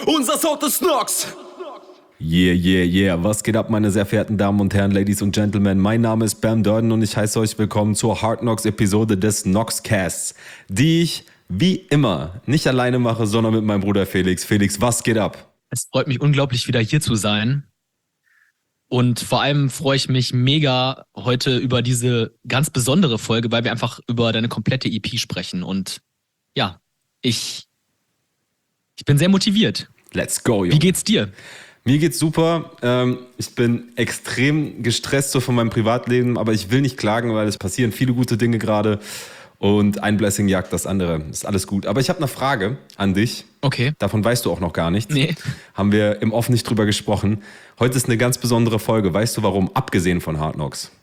Unser Sound ist Nox! Yeah, yeah, yeah. Was geht ab, meine sehr verehrten Damen und Herren, Ladies und Gentlemen? Mein Name ist Bam Durden und ich heiße euch willkommen zur Hard Knocks Episode des Noxcasts, die ich wie immer nicht alleine mache, sondern mit meinem Bruder Felix. Felix, was geht ab? Es freut mich unglaublich, wieder hier zu sein. Und vor allem freue ich mich mega heute über diese ganz besondere Folge, weil wir einfach über deine komplette EP sprechen. Und ja, ich bin sehr motiviert. Let's go, Junge. Wie geht's dir? Mir geht's super. Ich bin extrem gestresst so von meinem Privatleben, aber ich will nicht klagen, weil es passieren viele gute Dinge gerade und ein Blessing jagt das andere. Ist alles gut. Aber ich habe eine Frage an dich. Okay. Davon weißt du auch noch gar nichts. Nee. Haben wir im Off nicht drüber gesprochen. Heute ist eine ganz besondere Folge. Weißt du warum? Abgesehen von Hard Knocks.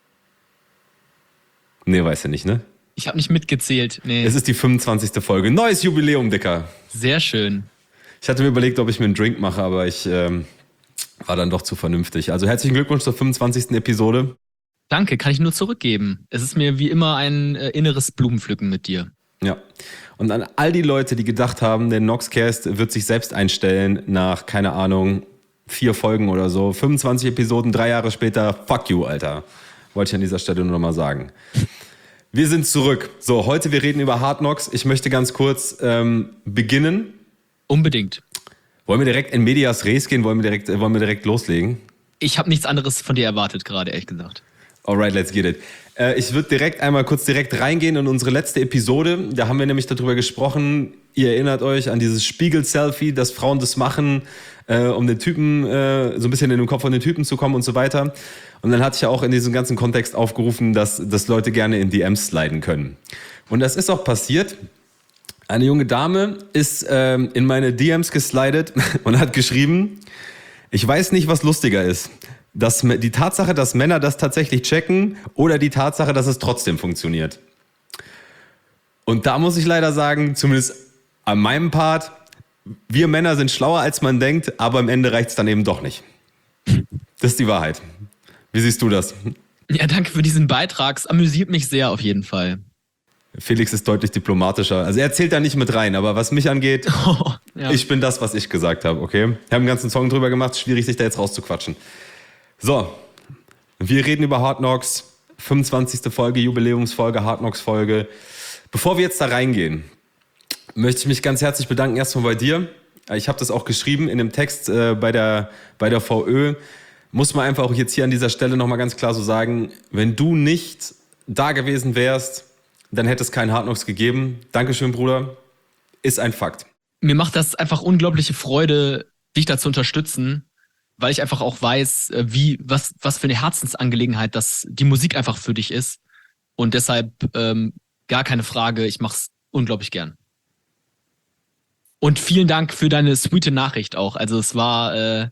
Nee, weißt du nicht, ne? Ich habe nicht mitgezählt. Nee. Es ist die 25. Folge. Neues Jubiläum, Dicker. Sehr schön. Ich hatte mir überlegt, ob ich mir einen Drink mache, aber ich war dann doch zu vernünftig. Also herzlichen Glückwunsch zur 25. Episode. Danke, kann ich nur zurückgeben. Es ist mir wie immer ein inneres Blumenpflücken mit dir. Ja. Und an all die Leute, die gedacht haben, der Noxcast wird sich selbst einstellen nach, keine Ahnung, 4 Folgen oder so. 25 Episoden, 3 Jahre später, fuck you, Alter. Wollte ich an dieser Stelle nur noch mal sagen. Wir sind zurück. So, heute wir reden über Hard Knocks. Ich möchte ganz kurz beginnen. Unbedingt. Wollen wir direkt in Medias Res gehen? Wollen wir direkt loslegen? Ich habe nichts anderes von dir erwartet gerade, ehrlich gesagt. Alright, let's get it. Ich würde direkt reingehen in unsere letzte Episode. Da haben wir nämlich darüber gesprochen, ihr erinnert euch an dieses Spiegel-Selfie, dass Frauen das machen, um den Typen, so ein bisschen in den Kopf von den Typen zu kommen und so weiter. Und dann hatte ich ja auch in diesem ganzen Kontext aufgerufen, dass Leute gerne in DMs sliden können. Und das ist auch passiert. Eine junge Dame ist in meine DMs geslidet und hat geschrieben, ich weiß nicht, was lustiger ist. Die Tatsache, dass Männer das tatsächlich checken oder die Tatsache, dass es trotzdem funktioniert. Und da muss ich leider sagen, zumindest an meinem Part, wir Männer sind schlauer, als man denkt, aber am Ende reicht es dann eben doch nicht. Das ist die Wahrheit. Wie siehst du das? Ja, danke für diesen Beitrag. Es amüsiert mich sehr auf jeden Fall. Felix ist deutlich diplomatischer. Also er zählt da nicht mit rein, aber was mich angeht, Ja. Ich bin das, was ich gesagt habe, okay? Wir haben einen ganzen Song drüber gemacht, schwierig sich da jetzt rauszuquatschen. So, wir reden über Hard Knocks, 25. Folge, Jubiläumsfolge, Hard Knocks Folge. Bevor wir jetzt da reingehen, möchte ich mich ganz herzlich bedanken erstmal bei dir. Ich habe das auch geschrieben in dem Text bei der VÖ. Muss man einfach auch jetzt hier an dieser Stelle nochmal ganz klar so sagen, wenn du nicht da gewesen wärst, dann hätte es keinen Hard Knocks gegeben. Dankeschön, Bruder. Ist ein Fakt. Mir macht das einfach unglaubliche Freude, dich da zu unterstützen, weil ich einfach auch weiß, was für eine Herzensangelegenheit das die Musik einfach für dich ist. Und deshalb gar keine Frage, ich mach's unglaublich gern. Und vielen Dank für deine sweete Nachricht auch. Also es war,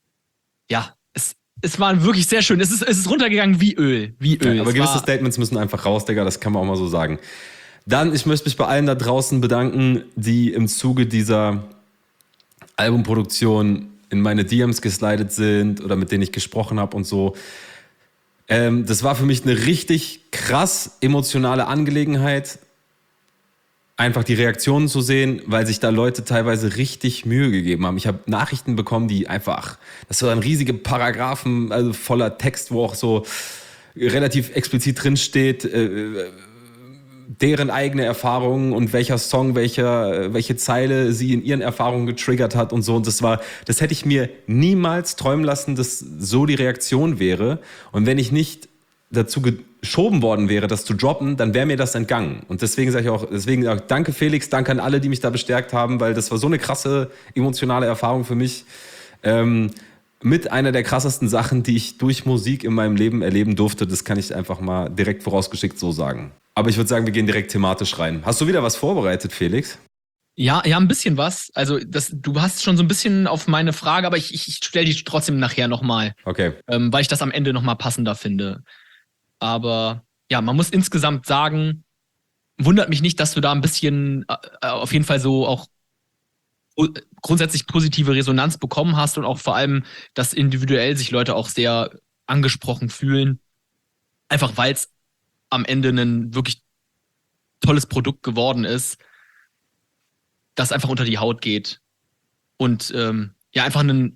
es war wirklich sehr schön. Es ist runtergegangen wie Öl. Ja, aber gewisse Statements müssen einfach raus, Digga, das kann man auch mal so sagen. Dann, ich möchte mich bei allen da draußen bedanken, die im Zuge dieser Albumproduktion in meine DMs geslidet sind oder mit denen ich gesprochen habe und so. Das war für mich eine richtig krass emotionale Angelegenheit, einfach die Reaktionen zu sehen, weil sich da Leute teilweise richtig Mühe gegeben haben. Ich habe Nachrichten bekommen, die einfach, das waren riesige Paragraphen, also voller Text, wo auch so relativ explizit drin steht, deren eigene Erfahrungen und welcher Song, welche Zeile sie in ihren Erfahrungen getriggert hat und so. Und das hätte ich mir niemals träumen lassen, dass so die Reaktion wäre. Und wenn ich nicht dazu geschoben worden wäre, das zu droppen, dann wäre mir das entgangen. Und deswegen sage ich auch, danke Felix, danke an alle, die mich da bestärkt haben, weil das war so eine krasse emotionale Erfahrung für mich. Mit einer der krassesten Sachen, die ich durch Musik in meinem Leben erleben durfte. Das kann ich einfach mal direkt vorausgeschickt so sagen. Aber ich würde sagen, wir gehen direkt thematisch rein. Hast du wieder was vorbereitet, Felix? Ja, ein bisschen was. Also du hast schon so ein bisschen auf meine Frage, aber ich stelle die trotzdem nachher nochmal. Okay. Weil ich das am Ende nochmal passender finde. Aber ja, man muss insgesamt sagen, wundert mich nicht, dass du da ein bisschen auf jeden Fall so auch grundsätzlich positive Resonanz bekommen hast und auch vor allem, dass individuell sich Leute auch sehr angesprochen fühlen. Einfach weil es am Ende ein wirklich tolles Produkt geworden ist, das einfach unter die Haut geht. und ja, einfach eine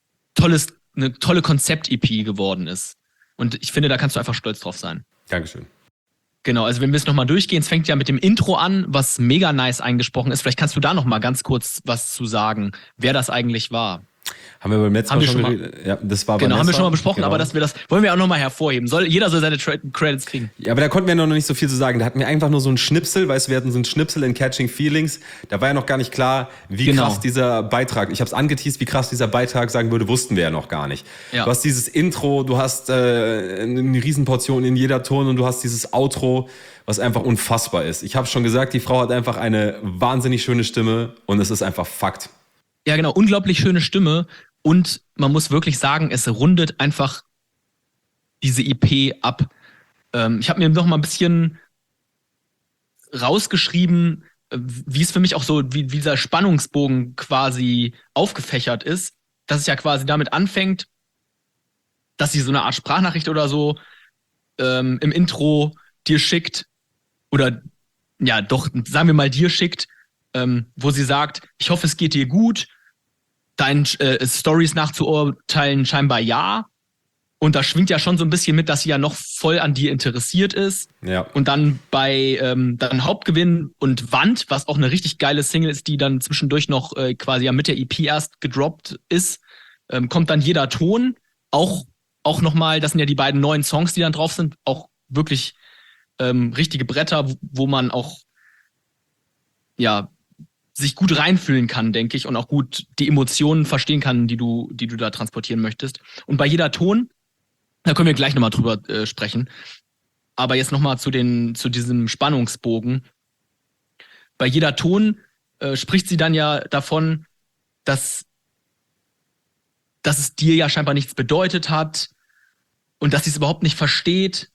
tolle Konzept-EP geworden ist. Und ich finde, da kannst du einfach stolz drauf sein. Dankeschön. Genau, also wenn wir es nochmal durchgehen, es fängt ja mit dem Intro an, was mega nice eingesprochen ist. Vielleicht kannst du da nochmal ganz kurz was zu sagen, wer das eigentlich war. Haben wir beim letzten Mal schon geredet? Ja, das war Genau, Vanessa. haben wir schon mal besprochen, Genau. aber das wollen wir auch nochmal hervorheben. Jeder soll seine Credits kriegen. Ja, aber da konnten wir noch nicht so viel zu sagen. Da hatten wir einfach nur so ein Schnipsel, weißt du, wir hatten so ein Schnipsel in Catching Feelings. Da war ja noch gar nicht klar, wie krass dieser Beitrag, ich habe es angeteased, wie krass dieser Beitrag sagen würde, wussten wir ja noch gar nicht. Ja. Du hast dieses Intro, du hast eine Riesenportion in jeder Ton und du hast dieses Outro, was einfach unfassbar ist. Ich habe schon gesagt, die Frau hat einfach eine wahnsinnig schöne Stimme und es ist einfach Fakt. Ja, genau, unglaublich schöne Stimme. Und man muss wirklich sagen, es rundet einfach diese EP ab. Ich habe mir noch mal ein bisschen rausgeschrieben, wie es für mich auch so, wie dieser Spannungsbogen quasi aufgefächert ist, dass es ja quasi damit anfängt, dass sie so eine Art Sprachnachricht oder so im Intro dir schickt oder ja doch, sagen wir mal dir schickt, wo sie sagt, ich hoffe, es geht dir gut, deinen Stories nachzuurteilen scheinbar ja. Und da schwingt ja schon so ein bisschen mit, dass sie ja noch voll an dir interessiert ist. Ja. Und dann bei dann Hauptgewinn und Wand, was auch eine richtig geile Single ist, die dann zwischendurch noch quasi ja mit der EP erst gedroppt ist, kommt dann jeder Ton. Auch nochmal, das sind ja die beiden neuen Songs, die dann drauf sind, auch wirklich richtige Bretter, wo man auch ja sich gut reinfühlen kann, denke ich, und auch gut die Emotionen verstehen kann, die du da transportieren möchtest. Und bei jeder Ton, da können wir gleich nochmal drüber sprechen, aber jetzt nochmal zu diesem Spannungsbogen. Bei jeder Ton spricht sie dann ja davon, dass es dir ja scheinbar nichts bedeutet hat und dass sie es überhaupt nicht versteht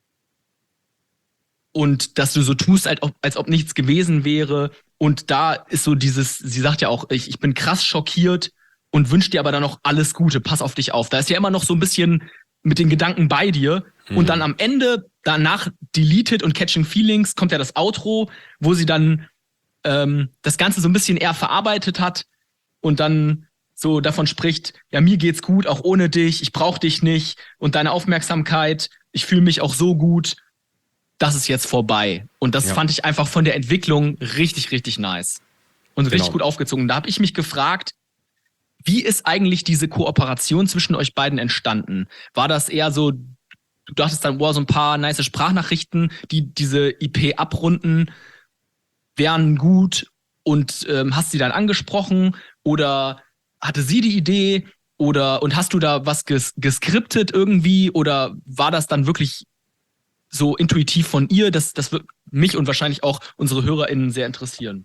und dass du so tust, als ob nichts gewesen wäre. Und da ist so sie sagt ja auch, ich bin krass schockiert und wünsche dir aber dann noch alles Gute, pass auf dich auf. Da ist ja immer noch so ein bisschen mit den Gedanken bei dir. Und dann am Ende, danach Deleted und Catching Feelings, kommt ja das Outro, wo sie dann das Ganze so ein bisschen eher verarbeitet hat und dann so davon spricht, ja, mir geht's gut, auch ohne dich, ich brauche dich nicht und deine Aufmerksamkeit, ich fühle mich auch so gut. Das ist jetzt vorbei. Und das fand ich einfach von der Entwicklung richtig, richtig nice. Und richtig gut aufgezogen. Da habe ich mich gefragt, wie ist eigentlich diese Kooperation zwischen euch beiden entstanden? War das eher so, du dachtest dann, so ein paar nice Sprachnachrichten, die diese EP abrunden, wären gut und hast sie dann angesprochen? Oder hatte sie die Idee? Und hast du da was geskriptet irgendwie? Oder war das dann wirklich so intuitiv von ihr? Das wird mich und wahrscheinlich auch unsere HörerInnen sehr interessieren.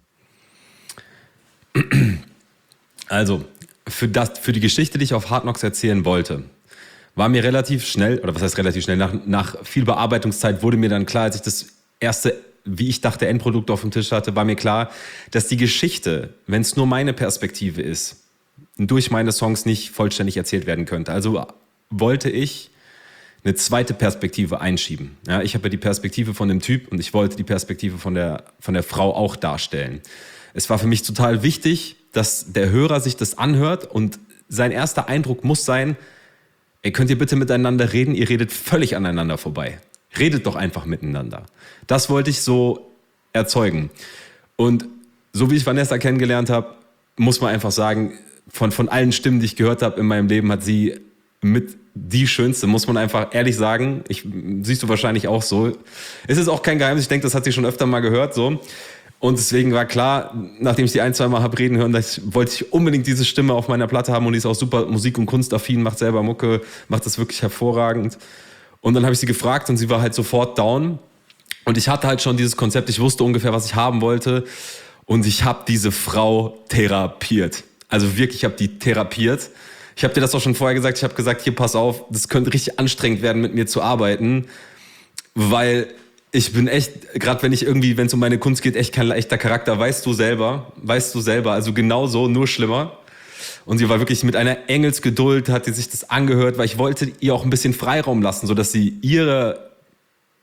Also, für die Geschichte, die ich auf Hard Knocks erzählen wollte, war mir relativ schnell, oder was heißt relativ schnell, nach viel Bearbeitungszeit wurde mir dann klar, als ich das erste, wie ich dachte, Endprodukt auf dem Tisch hatte, war mir klar, dass die Geschichte, wenn es nur meine Perspektive ist, durch meine Songs nicht vollständig erzählt werden könnte. Also wollte ich eine zweite Perspektive einschieben. Ja, ich habe ja die Perspektive von dem Typ und ich wollte die Perspektive von der Frau auch darstellen. Es war für mich total wichtig, dass der Hörer sich das anhört und sein erster Eindruck muss sein, könnt ihr bitte miteinander reden, ihr redet völlig aneinander vorbei. Redet doch einfach miteinander. Das wollte ich so erzeugen. Und so wie ich Vanessa kennengelernt habe, muss man einfach sagen, von allen Stimmen, die ich gehört habe in meinem Leben, hat sie mit die schönste, muss man einfach ehrlich sagen. Siehst du wahrscheinlich auch so. Es ist auch kein Geheimnis, ich denke, das hat sie schon öfter mal gehört. So. Und deswegen war klar, nachdem ich die 1-2 Mal habe reden hören, wollte ich unbedingt diese Stimme auf meiner Platte haben und die ist auch super Musik- und Kunstaffin, macht selber Mucke, macht das wirklich hervorragend. Und dann habe ich sie gefragt und sie war halt sofort down. Und ich hatte halt schon dieses Konzept, ich wusste ungefähr, was ich haben wollte. Und ich habe diese Frau therapiert. Also wirklich, ich habe die therapiert. Ich habe dir das auch schon vorher gesagt. Ich habe gesagt, hier, pass auf, das könnte richtig anstrengend werden, mit mir zu arbeiten. Weil ich bin echt, gerade wenn es um meine Kunst geht, echt kein echter Charakter. Weißt du selber. Also genauso, nur schlimmer. Und sie war wirklich mit einer Engelsgeduld, hat sie sich das angehört, weil ich wollte ihr auch ein bisschen Freiraum lassen, sodass sie ihre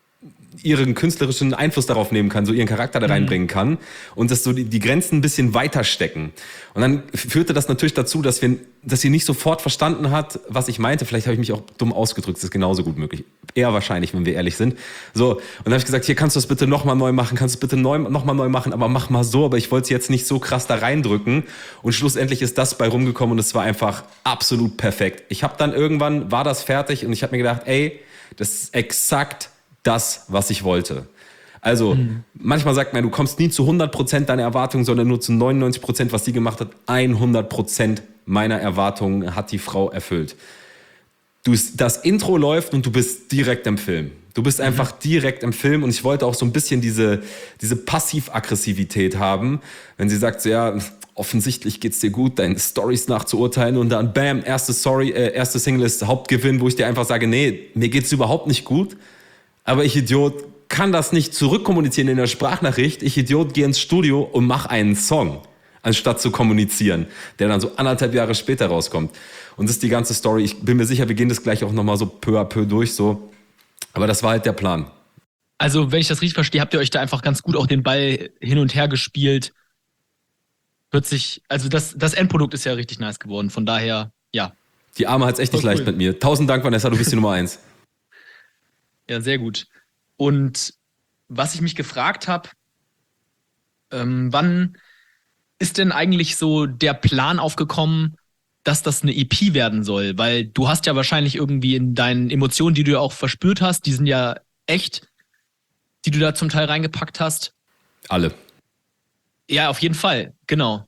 ihren künstlerischen Einfluss darauf nehmen kann, so ihren Charakter da reinbringen kann und dass so die Grenzen ein bisschen weiter stecken. Und dann führte das natürlich dazu, dass sie nicht sofort verstanden hat, was ich meinte. Vielleicht habe ich mich auch dumm ausgedrückt, das ist genauso gut möglich. Eher wahrscheinlich, wenn wir ehrlich sind. So, und dann habe ich gesagt, hier kannst du das bitte nochmal neu machen, nochmal neu machen, aber mach mal so, aber ich wollte es jetzt nicht so krass da reindrücken. Und schlussendlich ist das bei rumgekommen und es war einfach absolut perfekt. Ich habe dann irgendwann, war das fertig und ich habe mir gedacht, ey, das ist exakt das, was ich wollte. Also, manchmal sagt man, du kommst nie zu 100% deiner Erwartungen, sondern nur zu 99%, was sie gemacht hat. 100% meiner Erwartungen hat die Frau erfüllt. Das Intro läuft und du bist direkt im Film. Du bist einfach direkt im Film und ich wollte auch so ein bisschen diese Passiv-Aggressivität haben, wenn sie sagt, so, ja, offensichtlich geht's dir gut, deine Storys nachzuurteilen und dann bam, erste Single ist Hauptgewinn, wo ich dir einfach sage, nee, mir geht's überhaupt nicht gut, aber ich Idiot kann das nicht zurückkommunizieren in der Sprachnachricht. Ich Idiot gehe ins Studio und mach einen Song, anstatt zu kommunizieren, der dann so 1,5 Jahre später rauskommt. Und das ist die ganze Story. Ich bin mir sicher, wir gehen das gleich auch nochmal so peu à peu durch, so. Aber das war halt der Plan. Also, wenn ich das richtig verstehe, habt ihr euch da einfach ganz gut auch den Ball hin und her gespielt. Also das Endprodukt ist ja richtig nice geworden. Von daher, ja. Die Arme hat's echt nicht leicht mit mir. 1000 Dank, Vanessa, du bist die Nummer 1. Ja, sehr gut. Und was ich mich gefragt habe, wann ist denn eigentlich so der Plan aufgekommen, dass das eine EP werden soll? Weil du hast ja wahrscheinlich irgendwie in deinen Emotionen, die du ja auch verspürt hast, die sind ja echt, die du da zum Teil reingepackt hast. Alle. Ja, auf jeden Fall, genau.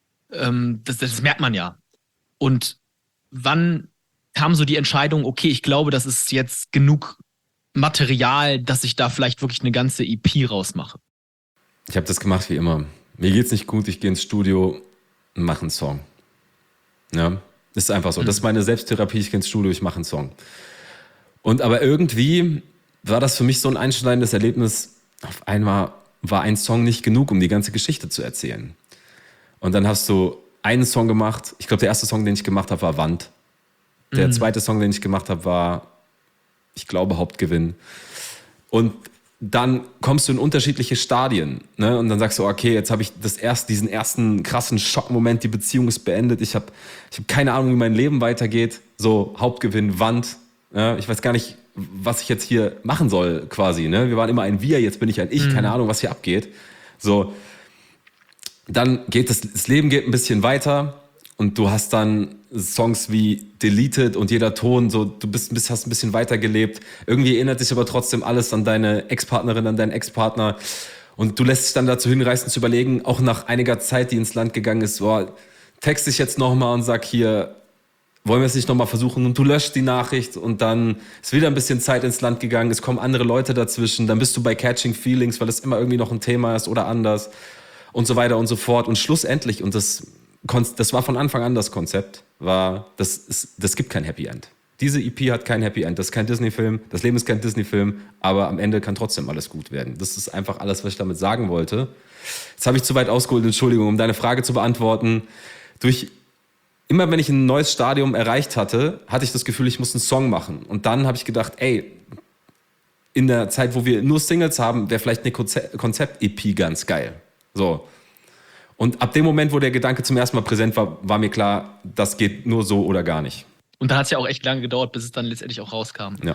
Das merkt man ja. Und wann kam so die Entscheidung, okay, ich glaube, das ist jetzt genug Material, dass ich da vielleicht wirklich eine ganze EP rausmache? Ich habe das gemacht wie immer. Mir geht's nicht gut, ich gehe ins Studio und mache einen Song. Ja, das ist einfach so. Das ist meine Selbsttherapie, ich gehe ins Studio, ich mache einen Song. Und aber irgendwie war das für mich so ein einschneidendes Erlebnis. Auf einmal war ein Song nicht genug, um die ganze Geschichte zu erzählen. Und dann hast du einen Song gemacht. Ich glaube, der erste Song, den ich gemacht habe, war Wand. Der zweite Song, den ich gemacht habe, war, ich glaube, Hauptgewinn. Und dann kommst du in unterschiedliche Stadien, ne? Und dann sagst du, okay, jetzt habe ich diesen ersten krassen Schockmoment, die Beziehung ist beendet, ich hab keine Ahnung, wie mein Leben weitergeht. So, Hauptgewinn, Wand. Ja? Ich weiß gar nicht, was ich jetzt hier machen soll, quasi. Ne? Wir waren immer ein Wir, jetzt bin ich ein Ich, keine Ahnung, was hier abgeht. So, dann geht das Leben geht ein bisschen weiter. Und du hast dann Songs wie Deleted und jeder Ton, so hast ein bisschen weitergelebt. Irgendwie erinnert dich aber trotzdem alles an deine Ex-Partnerin, an deinen Ex-Partner. Und du lässt dich dann dazu hinreißen zu überlegen, auch nach einiger Zeit, die ins Land gegangen ist, texte ich jetzt nochmal und sag hier, wollen wir es nicht nochmal versuchen? Und du löscht die Nachricht und dann ist wieder ein bisschen Zeit ins Land gegangen. Es kommen andere Leute dazwischen. Dann bist du bei Catching Feelings, weil es immer irgendwie noch ein Thema ist oder anders und so weiter und so fort. Und schlussendlich, und das war von Anfang an das Konzept, das gibt kein Happy End. Diese EP hat kein Happy End, das ist kein Disney-Film, das Leben ist kein Disney-Film, aber am Ende kann trotzdem alles gut werden. Das ist einfach alles, was ich damit sagen wollte. Jetzt habe ich zu weit ausgeholt, Entschuldigung, um deine Frage zu beantworten. Immer wenn ich ein neues Stadium erreicht hatte ich das Gefühl, ich muss einen Song machen. Und dann habe ich gedacht, ey, in der Zeit, wo wir nur Singles haben, wäre vielleicht eine Konzept-EP ganz geil. So. Und ab dem Moment, wo der Gedanke zum ersten Mal präsent war, war mir klar, das geht nur so oder gar nicht. Und dann hat es ja auch echt lange gedauert, bis es dann letztendlich auch rauskam. Ja.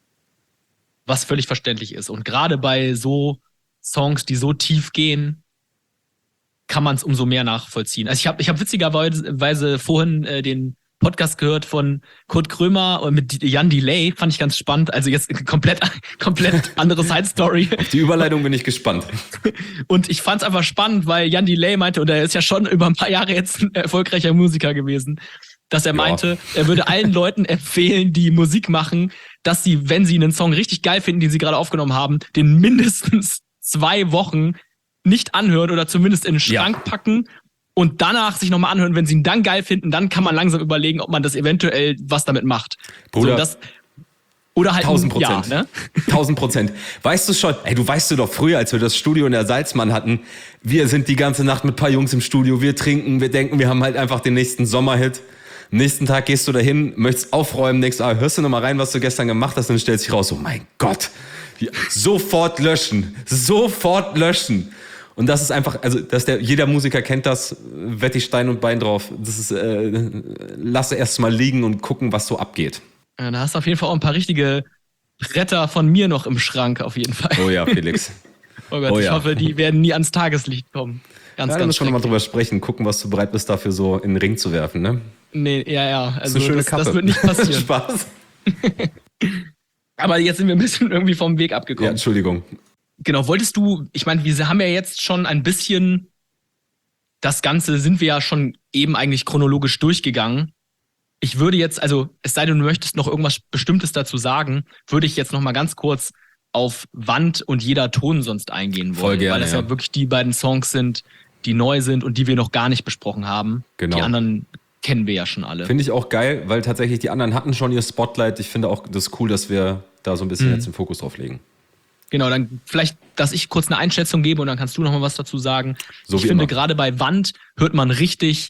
Was völlig verständlich ist. Und gerade bei so Songs, die so tief gehen, kann man es umso mehr nachvollziehen. Also ich hab witzigerweise vorhin den Podcast gehört von Kurt Krömer mit Jan Delay, fand ich ganz spannend. Also jetzt komplett andere Side-Story. Auf die Überleitung bin ich gespannt. Und ich fand es einfach spannend, weil Jan Delay meinte, und er ist ja schon über ein paar Jahre jetzt ein erfolgreicher Musiker gewesen, dass er meinte, er würde allen Leuten empfehlen, die Musik machen, dass sie, wenn sie einen Song richtig geil finden, den sie gerade aufgenommen haben, den mindestens 2 Wochen nicht anhören oder zumindest in den Schrank packen und danach sich nochmal anhören. Wenn sie ihn dann geil finden, dann kann man langsam überlegen, ob man das eventuell was damit macht. Bruder, so, oder halt 1000%. Ja, ne? 1000%. Weißt du schon, du weißt doch früher, als wir das Studio in der Salzmann hatten, wir sind die ganze Nacht mit ein paar Jungs im Studio, wir trinken, wir denken, wir haben halt einfach den nächsten Sommerhit. Am nächsten Tag gehst du dahin, möchtest aufräumen, denkst, hörst du noch mal rein, was du gestern gemacht hast, und dann stellst dich raus, oh mein Gott, Sofort löschen. Sofort löschen. Und das ist einfach, also jeder Musiker kennt das, wette ich Stein und Bein drauf. Das ist, lasse erst mal liegen und gucken, was so abgeht. Ja, da hast du auf jeden Fall auch ein paar richtige Bretter von mir noch im Schrank, auf jeden Fall. Oh ja, Felix. Oh Gott, ich hoffe, die werden nie ans Tageslicht kommen. Da müssen wir nochmal drüber sprechen, gucken, was du bereit bist, dafür so in den Ring zu werfen, ne? Nee, ja. Also das ist eine schöne Kappe. Das wird nicht passieren. Spaß. Aber jetzt sind wir ein bisschen irgendwie vom Weg abgekommen. Ja, Entschuldigung. Genau, wolltest du, ich meine, wir haben ja jetzt schon ein bisschen, das Ganze sind wir ja schon eben eigentlich chronologisch durchgegangen. Ich würde jetzt, also es sei denn, du möchtest noch irgendwas Bestimmtes dazu sagen, würde ich jetzt noch mal ganz kurz auf Wand und jeder Ton sonst eingehen wollen. Voll gerne, weil das ja wirklich die beiden Songs sind, die neu sind und die wir noch gar nicht besprochen haben. Genau. Die anderen kennen wir ja schon alle. Finde ich auch geil, weil tatsächlich die anderen hatten schon ihr Spotlight. Ich finde auch das cool, dass wir da so ein bisschen jetzt den Fokus drauf legen. Genau, dann vielleicht, dass ich kurz eine Einschätzung gebe und dann kannst du noch mal was dazu sagen. So ich finde, gerade bei Wand hört man richtig,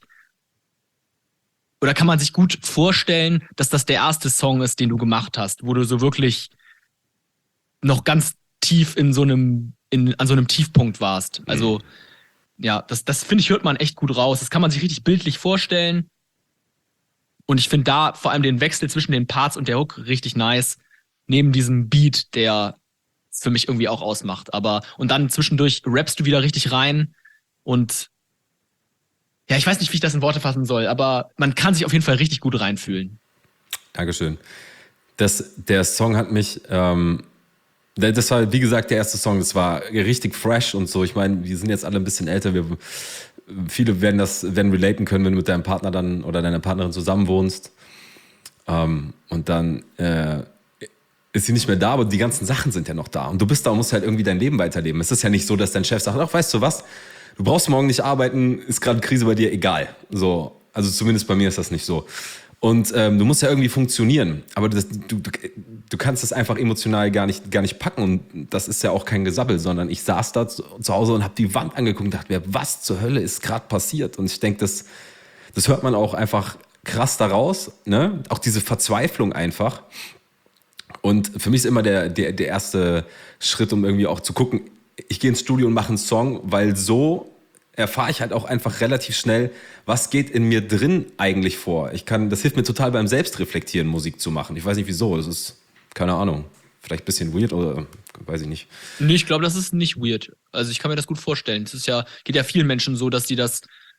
oder kann man sich gut vorstellen, dass das der erste Song ist, den du gemacht hast, wo du so wirklich noch ganz tief an so einem Tiefpunkt warst. Also, ja, das finde ich, hört man echt gut raus. Das kann man sich richtig bildlich vorstellen. Und ich finde da vor allem den Wechsel zwischen den Parts und der Hook richtig nice. Neben diesem Beat, der es für mich irgendwie auch ausmacht. Und dann zwischendurch rappst du wieder richtig rein. Und ja, ich weiß nicht, wie ich das in Worte fassen soll, aber man kann sich auf jeden Fall richtig gut reinfühlen. Dankeschön. Der Song hat mich, das war, wie gesagt, der erste Song, das war richtig fresh und so. Ich meine, wir sind jetzt alle ein bisschen älter, viele werden relaten können, wenn du mit deinem Partner dann oder deiner Partnerin zusammen wohnst. Und dann ist sie nicht mehr da, aber die ganzen Sachen sind ja noch da. Und du bist da und musst halt irgendwie dein Leben weiterleben. Es ist ja nicht so, dass dein Chef sagt, ach, weißt du was, du brauchst morgen nicht arbeiten, ist gerade Krise bei dir, egal. So, also zumindest bei mir ist das nicht so. Und du musst ja irgendwie funktionieren. Aber du kannst das einfach emotional gar nicht packen. Und das ist ja auch kein Gesabbel, sondern ich saß da zu Hause und habe die Wand angeguckt und dachte mir, was zur Hölle ist gerade passiert? Und ich denke, das hört man auch einfach krass daraus. Ne? Auch diese Verzweiflung einfach. Und für mich ist immer der erste Schritt, um irgendwie auch zu gucken, ich gehe ins Studio und mache einen Song, weil so erfahre ich halt auch einfach relativ schnell, was geht in mir drin eigentlich vor. Das hilft mir total beim Selbstreflektieren, Musik zu machen. Ich weiß nicht wieso, das ist, keine Ahnung, vielleicht ein bisschen weird oder weiß ich nicht. Nee, ich glaube, das ist nicht weird. Also ich kann mir das gut vorstellen. Es geht ja vielen Menschen so, dass dass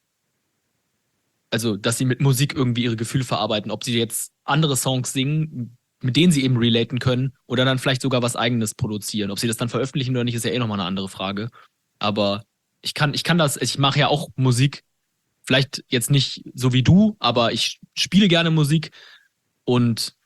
sie mit Musik irgendwie ihre Gefühle verarbeiten. Ob sie jetzt andere Songs singen, mit denen sie eben relaten können oder dann vielleicht sogar was Eigenes produzieren. Ob sie das dann veröffentlichen oder nicht, ist ja nochmal eine andere Frage. Aber ich mache ja auch Musik, vielleicht jetzt nicht so wie du, aber ich spiele gerne Musik und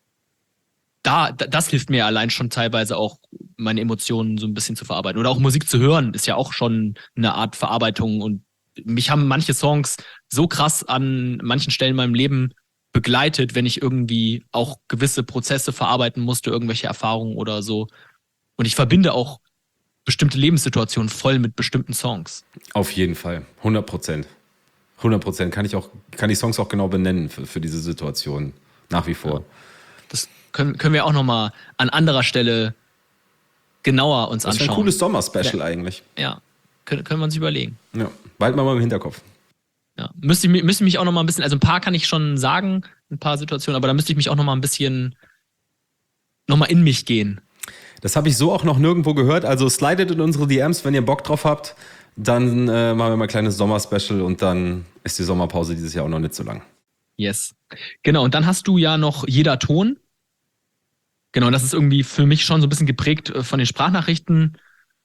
das hilft mir allein schon teilweise auch, meine Emotionen so ein bisschen zu verarbeiten. Oder auch Musik zu hören, ist ja auch schon eine Art Verarbeitung und mich haben manche Songs so krass an manchen Stellen in meinem Leben begleitet, wenn ich irgendwie auch gewisse Prozesse verarbeiten musste, irgendwelche Erfahrungen oder so. Und ich verbinde auch bestimmte Lebenssituationen voll mit bestimmten Songs. Auf jeden Fall, 100%. 100% kann ich Songs auch genau benennen für diese Situation, nach wie vor. Ja. Das können wir auch nochmal an anderer Stelle genauer uns anschauen. Das ist ein cooles Sommer-Special eigentlich. Ja, können wir uns überlegen. Ja, bald mal im Hinterkopf. Ja, müsste ich mich auch nochmal ein bisschen, also ein paar kann ich schon sagen, ein paar Situationen, aber da müsste ich mich auch nochmal ein bisschen nochmal in mich gehen. Das habe ich so auch noch nirgendwo gehört. Also slidet in unsere DMs, wenn ihr Bock drauf habt. Dann machen wir mal ein kleines Sommer-Special und dann ist die Sommerpause dieses Jahr auch noch nicht so lang. Yes. Genau, und dann hast du ja noch jeder Ton. Genau, das ist irgendwie für mich schon so ein bisschen geprägt von den Sprachnachrichten.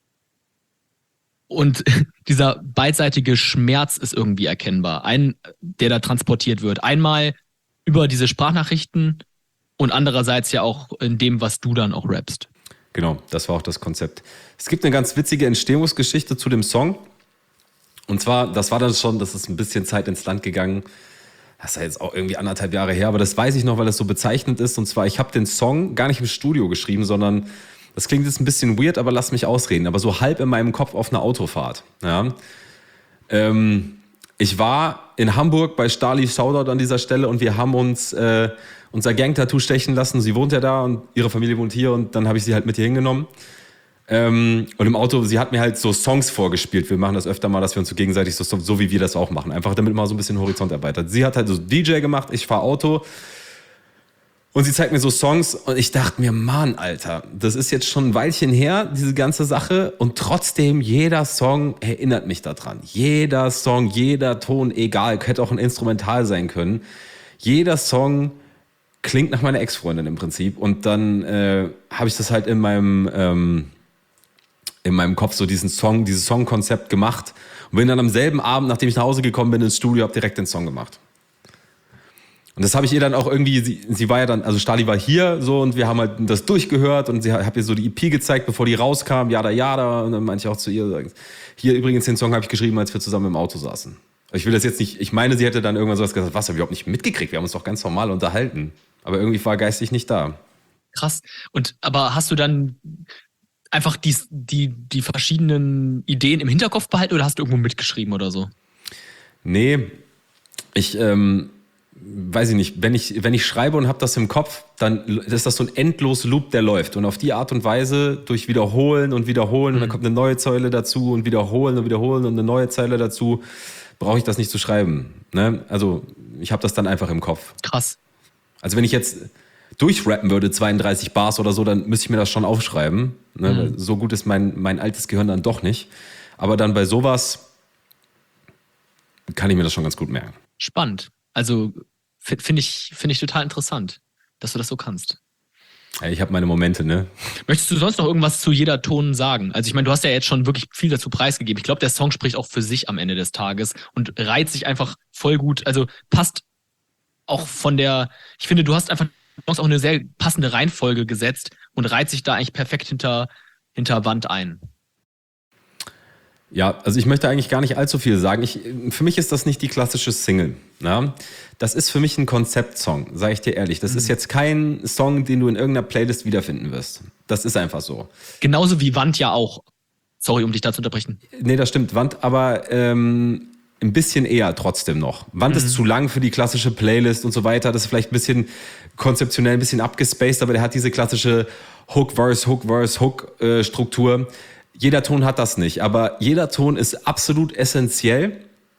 Und dieser beidseitige Schmerz ist irgendwie erkennbar. Der da transportiert wird. Einmal über diese Sprachnachrichten und andererseits ja auch in dem, was du dann auch rappst. Genau, das war auch das Konzept. Es gibt eine ganz witzige Entstehungsgeschichte zu dem Song. Und zwar, das ist ein bisschen Zeit ins Land gegangen. Das ist ja jetzt auch irgendwie 1,5 Jahre her, aber das weiß ich noch, weil das so bezeichnend ist. Und zwar, ich habe den Song gar nicht im Studio geschrieben, sondern, das klingt jetzt ein bisschen weird, aber lass mich ausreden, aber so halb in meinem Kopf auf einer Autofahrt. Ja. Ich war in Hamburg bei Stali, Shoutout an dieser Stelle, und wir haben uns unser Gang-Tattoo stechen lassen. Sie wohnt ja da und ihre Familie wohnt hier, und dann habe ich sie halt mit hier hingenommen. Und im Auto, sie hat mir halt so Songs vorgespielt. Wir machen das öfter mal, dass wir uns so gegenseitig so wie wir das auch machen. Einfach damit man so ein bisschen Horizont erweitert. Sie hat halt so DJ gemacht, ich fahre Auto. Und sie zeigt mir so Songs und ich dachte mir, Mann, Alter, das ist jetzt schon ein Weilchen her, diese ganze Sache. Und trotzdem, jeder Song erinnert mich daran. Jeder Song, jeder Ton, egal, hätte auch ein Instrumental sein können. Jeder Song klingt nach meiner Ex-Freundin im Prinzip. Und dann habe ich das halt in meinem Kopf so dieses Songkonzept gemacht. Und bin dann am selben Abend, nachdem ich nach Hause gekommen bin, ins Studio, habe direkt den Song gemacht. Und das habe ich ihr dann auch irgendwie, sie war ja dann, also Stali war hier so, und wir haben halt das durchgehört, und sie hat ihr so die EP gezeigt, bevor die rauskam, Jada. Und dann meinte ich auch zu ihr, hier übrigens, den Song habe ich geschrieben, als wir zusammen im Auto saßen. Ich will das jetzt nicht, ich meine, sie hätte dann irgendwann sowas gesagt, was, hab ich überhaupt nicht mitgekriegt, wir haben uns doch ganz normal unterhalten. Aber irgendwie war geistig nicht da. Krass. Aber hast du dann einfach die verschiedenen Ideen im Hinterkopf behalten oder hast du irgendwo mitgeschrieben oder so? Nee, ich weiß ich nicht, wenn ich schreibe und habe das im Kopf, dann ist das so ein endlos Loop, der läuft. Und auf die Art und Weise, durch Wiederholen und Wiederholen, und dann kommt eine neue Zeile dazu und Wiederholen und Wiederholen und eine neue Zeile dazu, brauche ich das nicht zu schreiben. Ne? Also ich habe das dann einfach im Kopf. Krass. Also wenn ich jetzt durchrappen würde, 32 Bars oder so, dann müsste ich mir das schon aufschreiben. Ne? So gut ist mein altes Gehirn dann doch nicht. Aber dann bei sowas kann ich mir das schon ganz gut merken. Spannend. Also finde ich total interessant, dass du das so kannst. Ja, ich habe meine Momente, ne? Möchtest du sonst noch irgendwas zu jeder Ton sagen? Also ich meine, du hast ja jetzt schon wirklich viel dazu preisgegeben. Ich glaube, der Song spricht auch für sich am Ende des Tages und reiht sich einfach voll gut. Also passt auch ich finde, du hast einfach auch eine sehr passende Reihenfolge gesetzt und reiht sich da eigentlich perfekt hinter Wand ein. Ja, also ich möchte eigentlich gar nicht allzu viel sagen. Für mich ist das nicht die klassische Single. Ja? Das ist für mich ein Konzeptsong, sage ich dir ehrlich. Das ist jetzt kein Song, den du in irgendeiner Playlist wiederfinden wirst. Das ist einfach so. Genauso wie Wand ja auch. Sorry, um dich da zu unterbrechen. Nee, das stimmt. Wand, aber ein bisschen eher trotzdem noch. Wand ist zu lang für die klassische Playlist und so weiter. Das ist vielleicht ein bisschen konzeptionell, ein bisschen abgespaced, aber der hat diese klassische Hook-Verse-Hook-Verse-Hook-Struktur. Jeder Ton hat das nicht, aber jeder Ton ist absolut essentiell,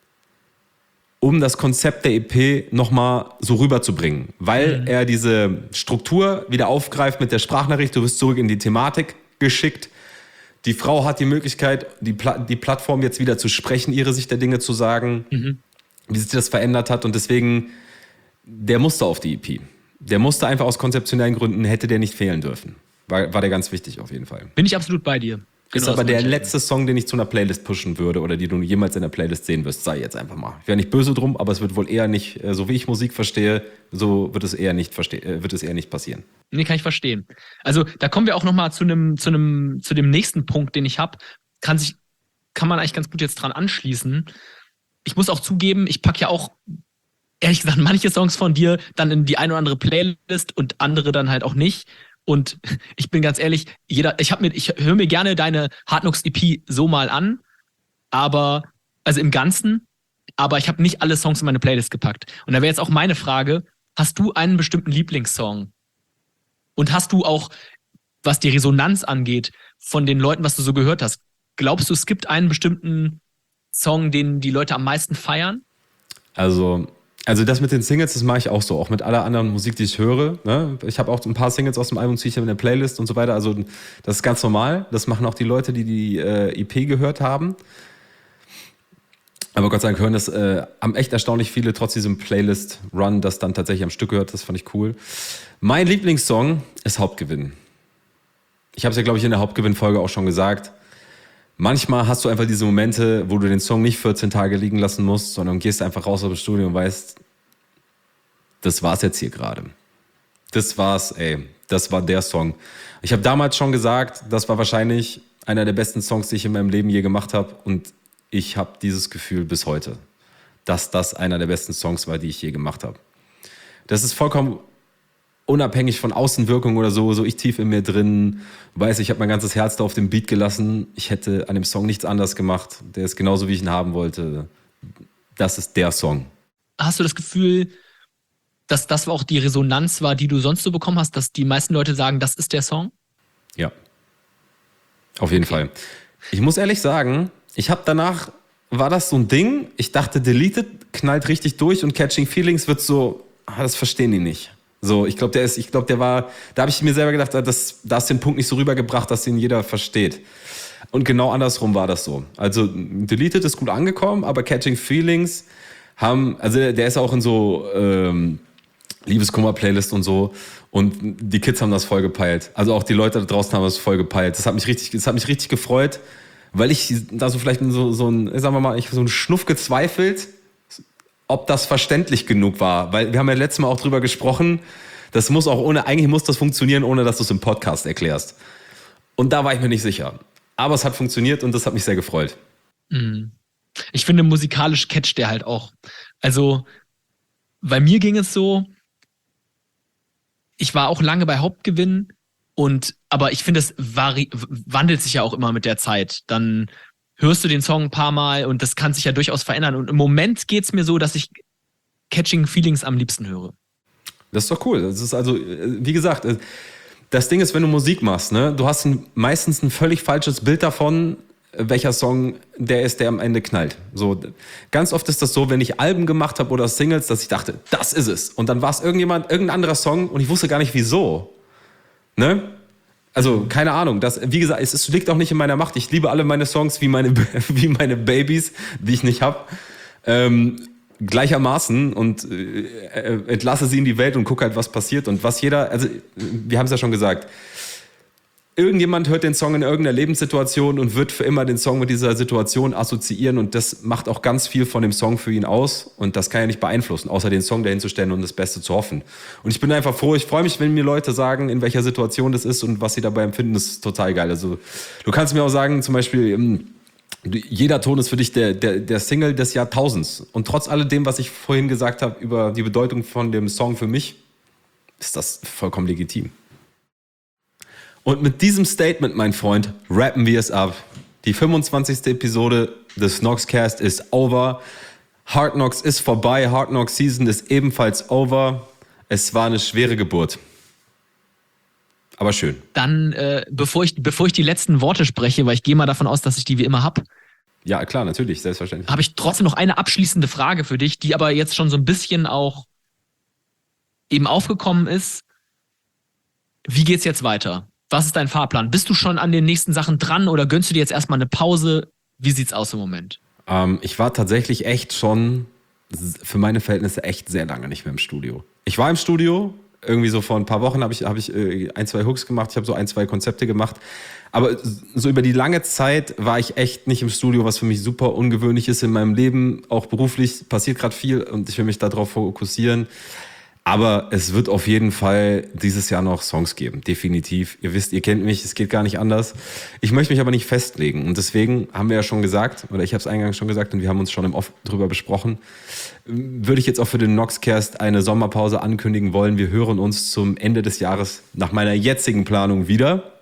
um das Konzept der EP nochmal so rüberzubringen, weil er diese Struktur wieder aufgreift mit der Sprachnachricht, du wirst zurück in die Thematik geschickt. Die Frau hat die Möglichkeit, die Plattform jetzt wieder zu sprechen, ihre Sicht der Dinge zu sagen, wie sich das verändert hat, und deswegen, der musste auf die EP. Der musste einfach aus konzeptionellen Gründen, hätte der nicht fehlen dürfen. War der ganz wichtig auf jeden Fall. Bin ich absolut bei dir. Ist aber der letzte Song, den ich zu einer Playlist pushen würde oder die du jemals in der Playlist sehen wirst, sei jetzt einfach mal. Ich wäre nicht böse drum, aber es wird wohl eher nicht, so wie ich Musik verstehe, so wird es eher nicht passieren. Nee, kann ich verstehen. Also da kommen wir auch nochmal zu dem nächsten Punkt, den ich habe. Kann man eigentlich ganz gut jetzt dran anschließen. Ich muss auch zugeben, ich packe ja auch, ehrlich gesagt, manche Songs von dir dann in die eine oder andere Playlist und andere dann halt auch nicht. Und ich bin ganz ehrlich, ich höre mir gerne deine Hard Knocks EP so mal an, aber, also im Ganzen, aber ich habe nicht alle Songs in meine Playlist gepackt. Und da wäre jetzt auch meine Frage, hast du einen bestimmten Lieblingssong? Und hast du auch, was die Resonanz angeht, von den Leuten, was du so gehört hast, glaubst du, es gibt einen bestimmten Song, den die Leute am meisten feiern? Also das mit den Singles, das mache ich auch so, auch mit aller anderen Musik, die ich höre. Ne? Ich habe auch ein paar Singles aus dem Album, ziehe ich in der Playlist und so weiter. Also das ist ganz normal. Das machen auch die Leute, die EP gehört haben. Aber Gott sei Dank hören das haben echt erstaunlich viele, trotz diesem Playlist-Run, das dann tatsächlich am Stück gehört. Das fand ich cool. Mein Lieblingssong ist Hauptgewinn. Ich habe es ja, glaube ich, in der Hauptgewinn-Folge auch schon gesagt. Manchmal hast du einfach diese Momente, wo du den Song nicht 14 Tage liegen lassen musst, sondern gehst einfach raus aus dem Studio und weißt, das war's jetzt hier gerade. Das war's, ey. Das war der Song. Ich habe damals schon gesagt, das war wahrscheinlich einer der besten Songs, die ich in meinem Leben je gemacht habe. Und ich habe dieses Gefühl bis heute, dass das einer der besten Songs war, die ich je gemacht habe. Das ist vollkommen unabhängig von Außenwirkung oder so ich tief in mir drin weiß, ich habe mein ganzes Herz da auf dem Beat gelassen. Ich hätte an dem Song nichts anders gemacht. Der ist genauso, wie ich ihn haben wollte. das ist der Song. Hast du das Gefühl, dass das auch die Resonanz war, die du sonst so bekommen hast, dass die meisten Leute sagen, das ist der Song? Ja, auf jeden Fall. Ich muss ehrlich sagen, war das so ein Ding, ich dachte, Deleted knallt richtig durch und Catching Feelings wird so, das verstehen die nicht. So, da habe ich mir selber gedacht, da hast du den Punkt nicht so rübergebracht, dass den jeder versteht. Und genau andersrum war das so. Also Deleted ist gut angekommen, aber Catching Feelings der ist auch in so Liebeskummer-Playlist und so. Und die Kids haben das voll gepeilt. Also auch die Leute da draußen haben das voll gepeilt. Das hat mich richtig gefreut, weil ich da so vielleicht so einen Schnuff gezweifelt, ob das verständlich genug war. Weil wir haben ja letztes Mal auch drüber gesprochen, eigentlich muss das funktionieren, ohne dass du es im Podcast erklärst. Und da war ich mir nicht sicher. Aber es hat funktioniert und das hat mich sehr gefreut. Ich finde, musikalisch catcht der halt auch. Also, bei mir ging es so, ich war auch lange bei Hauptgewinn aber ich finde, es wandelt sich ja auch immer mit der Zeit. Dann hörst du den Song ein paar Mal und das kann sich ja durchaus verändern. Und im Moment geht es mir so, dass ich Catching Feelings am liebsten höre. Das ist doch cool. Das ist also, wie gesagt, das Ding ist, wenn du Musik machst, ne, du hast meistens ein völlig falsches Bild davon, welcher Song der ist, der am Ende knallt. So, ganz oft ist das so, wenn ich Alben gemacht habe oder Singles, dass ich dachte, das ist es. Und dann war es irgendein anderer Song und ich wusste gar nicht, wieso. Ne? Also, keine Ahnung. Wie gesagt, es liegt auch nicht in meiner Macht. Ich liebe alle meine Songs wie meine Babys, die ich nicht habe. Gleichermaßen und entlasse sie in die Welt und gucke halt, was passiert. Und wir haben es ja schon gesagt, irgendjemand hört den Song in irgendeiner Lebenssituation und wird für immer den Song mit dieser Situation assoziieren und das macht auch ganz viel von dem Song für ihn aus und das kann er nicht beeinflussen, außer den Song dahin zu stellen und das Beste zu hoffen. Und ich bin einfach froh, ich freue mich, wenn mir Leute sagen, in welcher Situation das ist und was sie dabei empfinden, das ist total geil. Also du kannst mir auch sagen, zum Beispiel, jeder Ton ist für dich der Single des Jahrtausends und trotz alledem, was ich vorhin gesagt habe über die Bedeutung von dem Song für mich, ist das vollkommen legitim. Und mit diesem Statement, mein Freund, rappen wir es ab. Die 25. Episode des Knoxcast ist over. Hard Knocks ist vorbei. Hard Knocks Season ist ebenfalls over. Es war eine schwere Geburt. Aber schön. Dann, bevor ich die letzten Worte spreche, weil ich gehe mal davon aus, dass ich die wie immer habe. Ja, klar, natürlich, selbstverständlich. Habe ich trotzdem noch eine abschließende Frage für dich, die aber jetzt schon so ein bisschen auch eben aufgekommen ist. Wie geht's jetzt weiter? Was ist dein Fahrplan? Bist du schon an den nächsten Sachen dran oder gönnst du dir jetzt erstmal eine Pause? Wie sieht's aus im Moment? Ich war tatsächlich echt schon, für meine Verhältnisse, echt sehr lange nicht mehr im Studio. Ich war im Studio, irgendwie so vor ein paar Wochen habe ich 1-2 Hooks gemacht, ich habe so 1-2 Konzepte gemacht. Aber so über die lange Zeit war ich echt nicht im Studio, was für mich super ungewöhnlich ist in meinem Leben. Auch beruflich passiert gerade viel und ich will mich darauf fokussieren. Aber es wird auf jeden Fall dieses Jahr noch Songs geben, definitiv. Ihr wisst, ihr kennt mich, es geht gar nicht anders. Ich möchte mich aber nicht festlegen und deswegen haben wir ja schon gesagt, oder ich habe es eingangs schon gesagt und wir haben uns schon im Off drüber besprochen, würde ich jetzt auch für den Knoxcast eine Sommerpause ankündigen wollen. Wir hören uns zum Ende des Jahres nach meiner jetzigen Planung wieder.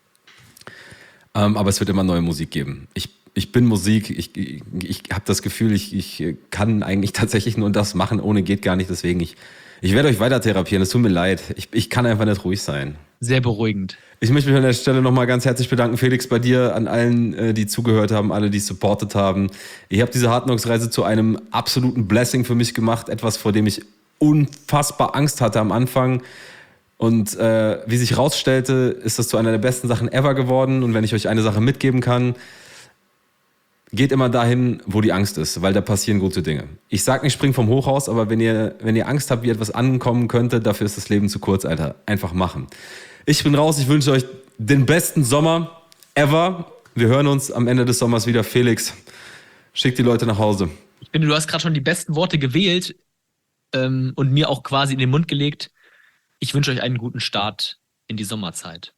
Aber es wird immer neue Musik geben. Ich bin Musik, ich habe das Gefühl, ich kann eigentlich tatsächlich nur das machen, ohne geht gar nicht, deswegen ich werde euch weiter therapieren, es tut mir leid. Ich kann einfach nicht ruhig sein. Sehr beruhigend. Ich möchte mich an der Stelle nochmal ganz herzlich bedanken, Felix, bei dir, an allen, die zugehört haben, alle, die supportet haben. Ihr habt diese Hard Knocks Reise zu einem absoluten Blessing für mich gemacht. Etwas, vor dem ich unfassbar Angst hatte am Anfang. Und wie sich rausstellte, ist das zu einer der besten Sachen ever geworden. Und wenn ich euch eine Sache mitgeben kann, geht immer dahin, wo die Angst ist, weil da passieren gute Dinge. Ich sag nicht, spring vom Hochhaus, aber wenn ihr Angst habt, wie etwas ankommen könnte, dafür ist das Leben zu kurz, Alter. Einfach machen. Ich bin raus, ich wünsche euch den besten Sommer ever. Wir hören uns am Ende des Sommers wieder. Felix, schick die Leute nach Hause. Ich finde, du hast gerade schon die besten Worte gewählt und mir auch quasi in den Mund gelegt. Ich wünsche euch einen guten Start in die Sommerzeit.